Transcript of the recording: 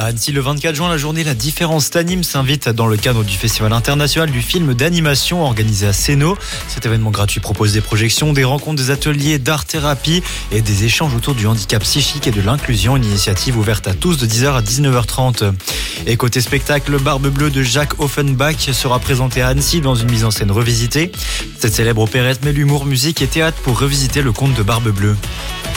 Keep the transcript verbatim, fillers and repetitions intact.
À Annecy, le vingt-quatre juin, la journée La Différence t'anime s'invite dans le cadre du Festival international du film d'animation organisé à Sénaux. Cet événement gratuit propose des projections, des rencontres, des ateliers d'art-thérapie et des échanges autour du handicap psychique et de l'inclusion. Une initiative ouverte à tous de dix heures à dix-neuf heures trente. Et côté spectacle, le Barbe Bleue de Jacques Offenbach sera présenté à Annecy dans une mise en scène revisitée. Cette célèbre opérette met l'humour, musique et théâtre pour revisiter le conte de Barbe Bleue.